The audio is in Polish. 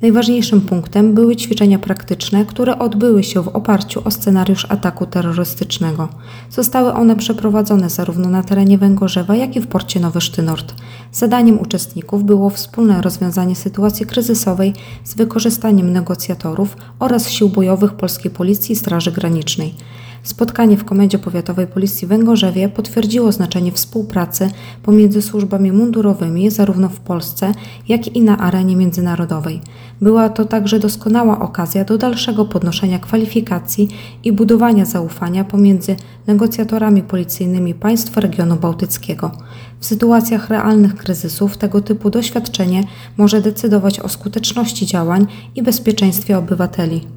Najważniejszym punktem były ćwiczenia praktyczne, które odbyły się w oparciu o scenariusz ataku terrorystycznego. Zostały one przeprowadzone zarówno na terenie Węgorzewa, jak i w porcie Nowy Sztynort. Zadaniem uczestników było wspólne rozwiązanie sytuacji kryzysowej z wykorzystaniem negocjatorów oraz sił bojowych polskiej Policji i Straży Granicznej. Spotkanie w Komendzie Powiatowej Policji w Węgorzewie potwierdziło znaczenie współpracy pomiędzy służbami mundurowymi zarówno w Polsce, jak i na arenie międzynarodowej. Była to także doskonała okazja do dalszego podnoszenia kwalifikacji i budowania zaufania pomiędzy negocjatorami policyjnymi państw regionu bałtyckiego. W sytuacjach realnych kryzysów tego typu doświadczenie może decydować o skuteczności działań i bezpieczeństwie obywateli.